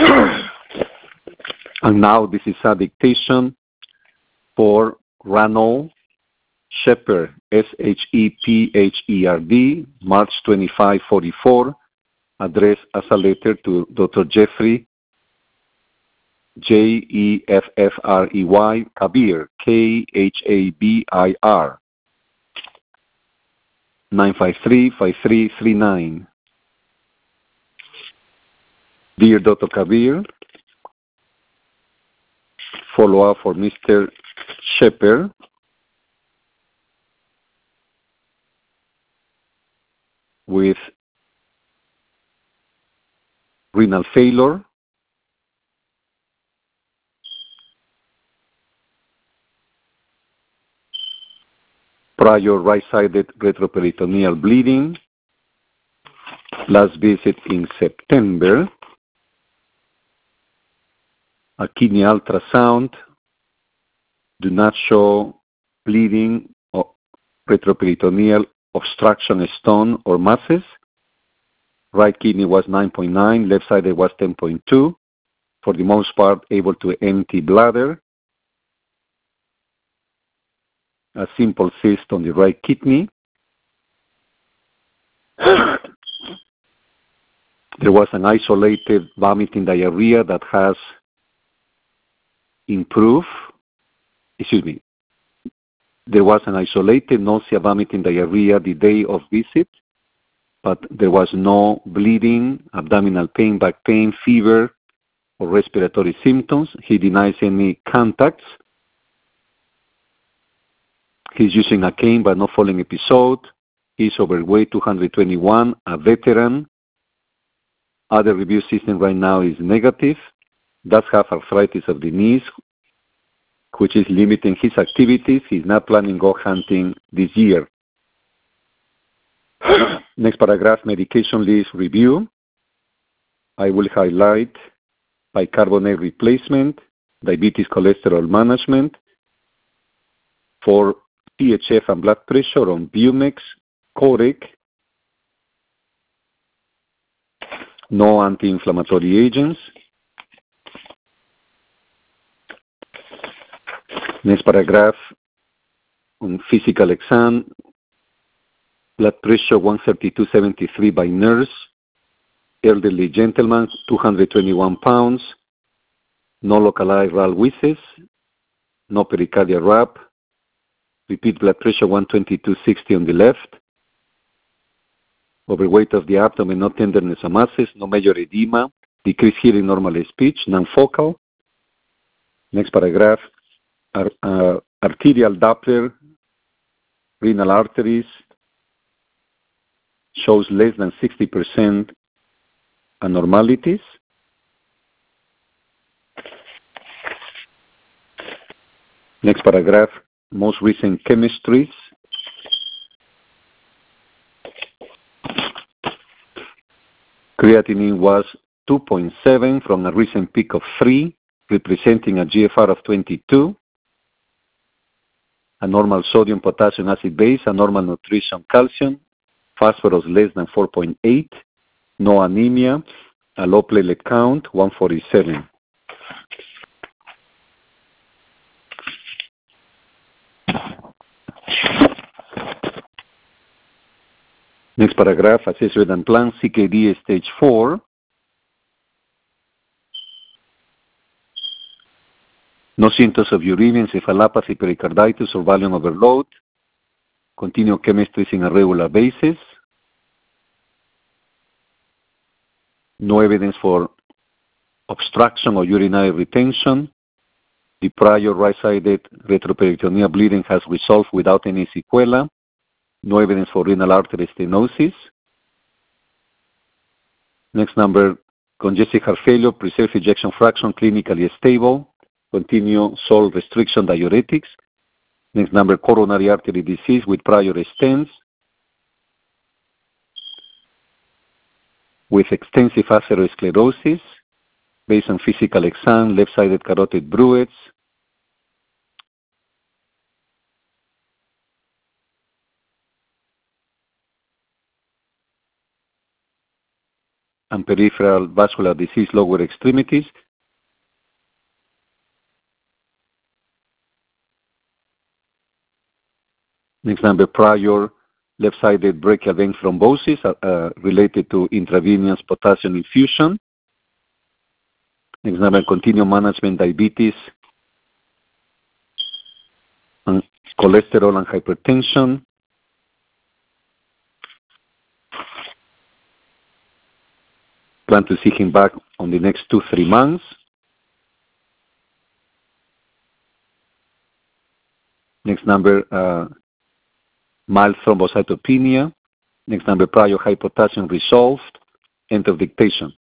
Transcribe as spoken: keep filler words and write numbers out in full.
And now this is a dictation for Ranald Shepard, S H E P H E R D, March twenty-fifth, forty-four, addressed as a letter to Doctor Jeffrey, J E F F R E Y, Kabir, K H A B I R, nine five three, five three three nine. Dear Doctor Kabir, follow-up for Mister Shepard. With renal failure, prior right-sided retroperitoneal bleeding, last visit in September, a kidney ultrasound do not show bleeding or retroperitoneal obstruction, stone, or masses. Right kidney was nine point nine, left sided was ten point two. For the most part, able to empty bladder. A simple cyst on the right kidney. There was an isolated vomiting diarrhea that has improved. Excuse me. There was an isolated nausea, vomiting, diarrhea the day of visit, but there was no bleeding, abdominal pain, back pain, fever, or respiratory symptoms. He denies any contacts. He's using a cane but no falling episode. He's overweight, two hundred twenty-one, a veteran. Other review system right now is negative. Does have arthritis of the knees, which is limiting his activities. He's not planning go hunting this year. Next paragraph, medication list review. I will highlight bicarbonate replacement, diabetes cholesterol management, for T H F and blood pressure on Bumex, Corec, no anti-inflammatory agents. Next paragraph, on physical exam, blood pressure one thirty-two seventy-three by nurse, elderly gentleman, two hundred twenty-one pounds, no localized R A L wheezes, no pericardial wrap, repeat blood pressure one twenty-two sixty on the left, overweight of the abdomen, no tenderness of masses, no major edema, decreased hearing, normal speech, non-focal. Next paragraph, Ar uh, arterial Doppler, renal arteries, shows less than sixty percent abnormalities. Next paragraph, most recent chemistries. Creatinine was two point seven from a recent peak of three, representing a G F R of twenty-two. A normal sodium, potassium, acid base, a normal nutrition, calcium, phosphorus less than four point eight, no anemia, a low platelet count, one forty-seven. Next paragraph, assessment and plan, C K D stage four. No symptoms of uremia, encephalopathy, pericarditis, or volume overload. Continue chemistries in a regular basis. No evidence for obstruction or urinary retention. The prior right-sided retroperitoneal bleeding has resolved without any sequela. No evidence for renal artery stenosis. Next number, congestive heart failure, preserved ejection fraction, clinically stable. Continue salt restriction diuretics. Next number, coronary artery disease with prior stents, with extensive atherosclerosis, based on physical exam, left-sided carotid bruits, and peripheral vascular disease, lower extremities. Next number, prior left-sided brachial vein thrombosis uh, uh, related to intravenous potassium infusion. Next number, continued management, diabetes, and cholesterol and hypertension. Plan to see him back on the next two, three months. Next number, uh, mild thrombocytopenia. Next number, prior high potassium resolved. End of dictation.